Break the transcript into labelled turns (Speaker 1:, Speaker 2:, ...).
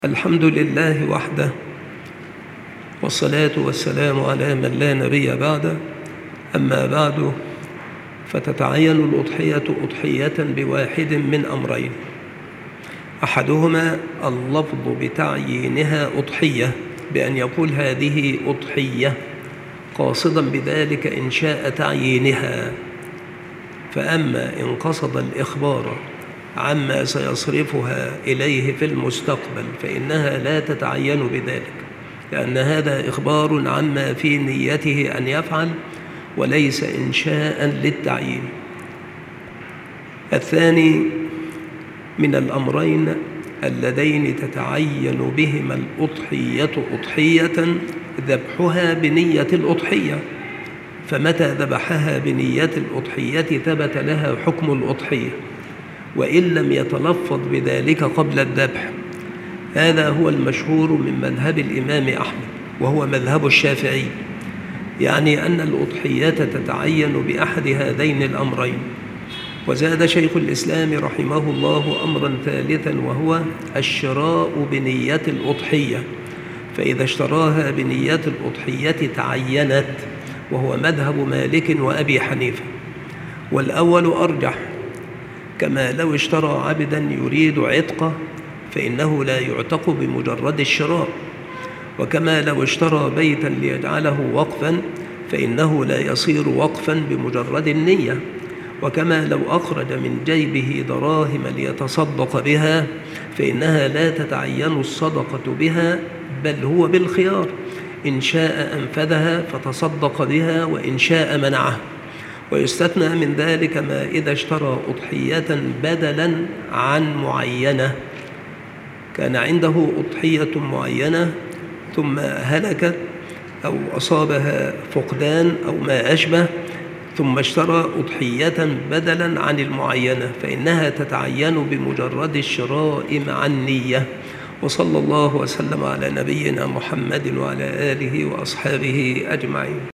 Speaker 1: الحمد لله وحده، والصلاة والسلام على من لا نبي بعده. أما بعد، فتتعين الأضحية أضحية بواحد من أمرين: أحدهما اللفظ بتعيينها أضحية، بأن يقول هذه أضحية قاصدا بذلك إنشاء تعيينها. فأما إن قصد الإخبار عما سيصرفها إليه في المستقبل فإنها لا تتعين بذلك، لأن هذا إخبار عما في نيته أن يفعل وليس إنشاء للتعيين. الثاني من الأمرين اللذين تتعين بهما الأضحية أضحية ذبحها بنية الأضحية، فمتى ذبحها بنية الأضحية ثبت لها حكم الأضحية وإن لم يتلفظ بذلك قبل الذبح. هذا هو المشهور من مذهب الإمام أحمد، وهو مذهب الشافعي، يعني أن الأضحية تتعين بأحد هذين الأمرين. وزاد شيخ الإسلام رحمه الله أمرا ثالثا، وهو الشراء بنية الأضحية، فإذا اشتراها بنية الأضحية تعينت، وهو مذهب مالك وأبي حنيفة. والأول أرجح، كما لو اشترى عبدا يريد عتقه فإنه لا يعتق بمجرد الشراء، وكما لو اشترى بيتا ليجعله وقفا فإنه لا يصير وقفا بمجرد النية، وكما لو أخرج من جيبه دراهم ليتصدق بها فإنها لا تتعين الصدقة بها، بل هو بالخيار، إن شاء أنفذها فتصدق بها وإن شاء منعها. ويستثنى من ذلك ما إذا اشترى أضحية بدلا عن معينة، كان عنده أضحية معينة ثم هلكت أو أصابها فقدان أو ما أشبه، ثم اشترى أضحية بدلا عن المعينة، فإنها تتعين بمجرد الشراء مع النية. وصلى الله وسلم على نبينا محمد وعلى آله وأصحابه أجمعين.